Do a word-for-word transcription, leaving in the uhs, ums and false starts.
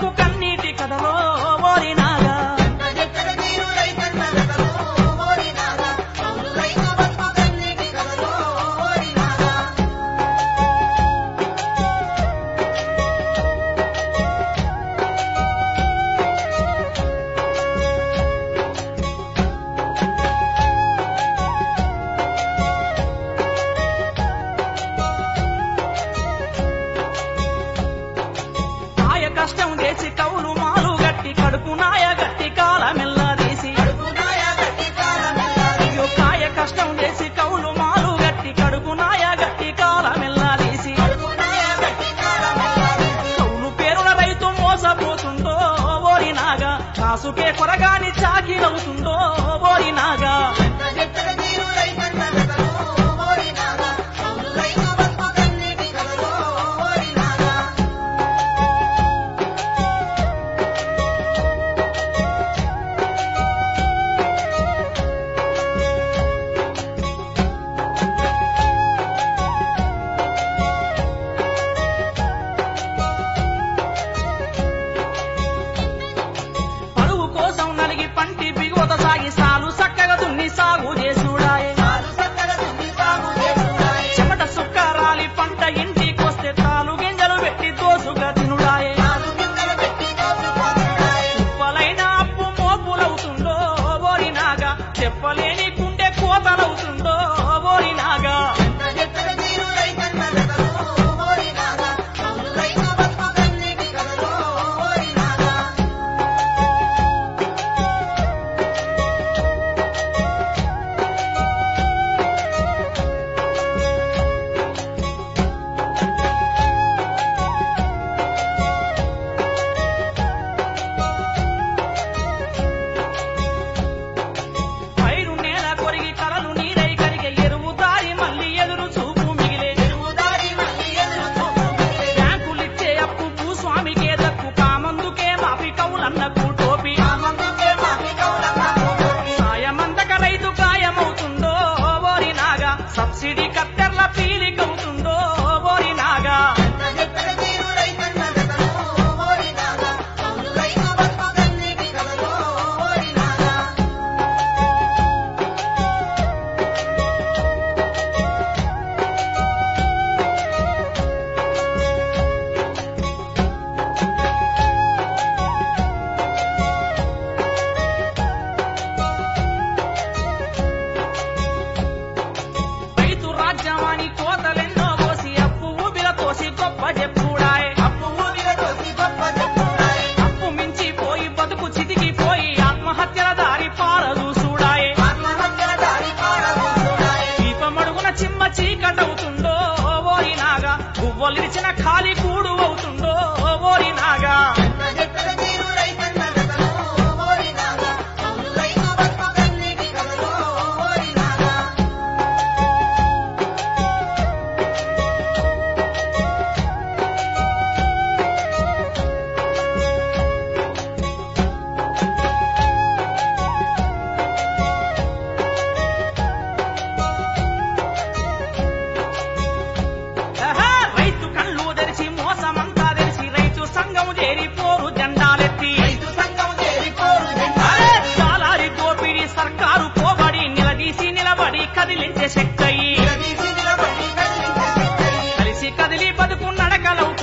బతుకు కన్నీటి కథలో ఓరినాగా కష్టం చేసి కౌలు మాలు గట్టి కడుపు నాయ గట్టి కాలమెల్లాదీసి అయ్యో కాయ కష్టం చేసి కౌలు మాలు గట్టి కడుపు నాయ గట్టి కాలమెల్లాదీసి కౌలు పేరుల రైతు మోసపోతుందో ఓరినాగా కాసుకే కొరగాని చాకిరవుతుందో ఓరినాగా పంటి బిగువత సాగి సాలు సక్కగా దున్ని సాగు చేసుడాయే చెమట సుక్కరాలి పంట ఇంటికొస్తే తాలు గింజలు పెట్టి దోసుగా తినుడాయే ఉప్పలైన అప్పు మోపులవుతుందో ఓరినాగా చెప్పలేని గుండె కోతలవుతుందో ఓరినాగా సబ్సిడీ కత్తెర్ల పీలికవుతుందో ఓరినాగా రాజ్యమాని కోతలెన్నో పోసి అప్పు ఊబిల తోసి గొప్ప చెప్పుడాయే అప్పు మించిపోయి బతుకు చితికిపోయి ఆత్మహత్యల దారి పారదూసుడాయే దీపమడుగున చిమ్మ చీకటవుతుందో ఓరినాగా గువ్వలిరిచిన ఖాళీ కూడు అవుతుందో ఓరినాగా పోరు జెండాలెత్తి చాలారి దోపిడి సర్కారు పోబడి నిలదీసి నిలబడి కదిలించే శక్తి కలిసి కదిలి బతుకు నడకలవు